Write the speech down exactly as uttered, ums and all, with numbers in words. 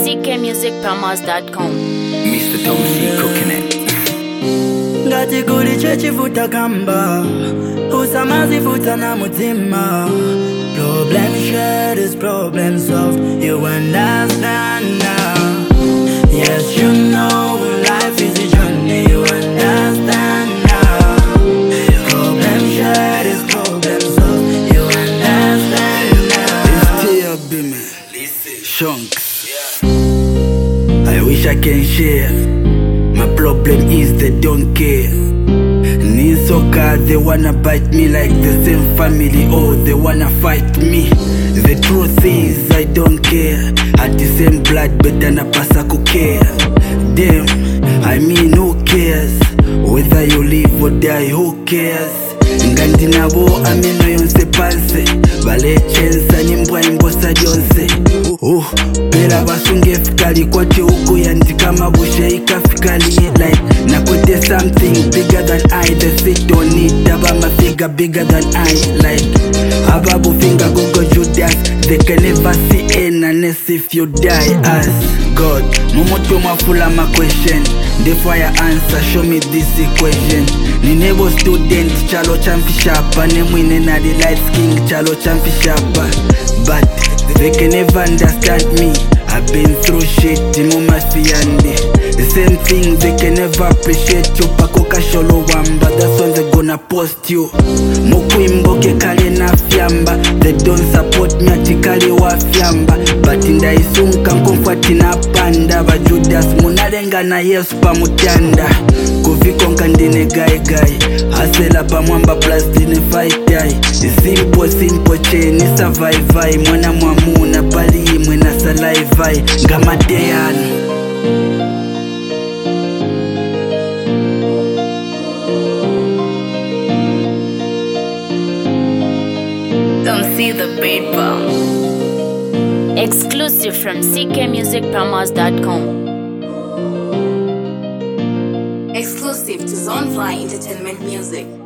c k music promos dot com. Mister Tom C cooking it. Ngati kuli chechivuta kamba usamazi futa na mutima. Problem shared is problem solved. You understand now. Yes, you know life is a journey. You understand now. Problem shared is problem solved. You understand now. It's T B man. Shunks. I wish I can share. My problem is they don't care. Need soccer, they wanna bite me like the same family. Oh, they wanna fight me. The truth is I don't care. At the same blood, but then I pass a care. Damn, I mean who cares? Whether you live or die, who cares? Ngandi nabo amino yonse panse Bale chensa nimbwa imbosa jonse Uh, pera basunge fikali kwati uku yandika mabushe ikafikali like nakwete something bigger than I. The sit don't need daba my figure bigger than I. Like ababu finger gogo Judas. They can never see enanes if you die as God. Momoto mafula my question. Therefore I answer, show me this equation. Ninebo student chalo champishapa. Nemwine na the light skin chalo champishapa. But they can never understand me. I've been through shit, mama fiyande. The same thing they can never appreciate you. Pakoka sholo wamba, that's when they gonna post you. Mukuimboke kale na fiamba. They don't support me atikali wa fiamba. But inda isunka mkomfati na panda. Ba Judas munalenga na Yesu pa mutanda. Kuviko nkandine gai gai. Hasela pa mwamba plus dine fight die. Simple simple chain ni survive. Mwana mwamuna pali mwena saliva. Ngamadeano. Don't see the beat bomb. Exclusive from c k music promos dot com. Exclusive to Zonefly Entertainment Music.